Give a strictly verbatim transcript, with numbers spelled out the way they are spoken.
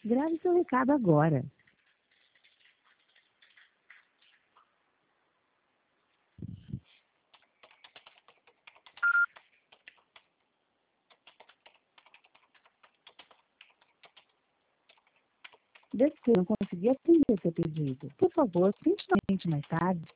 Grave seu recado agora. Desculpe, não consegui atender seu pedido. Por favor, tente novamente mais tarde.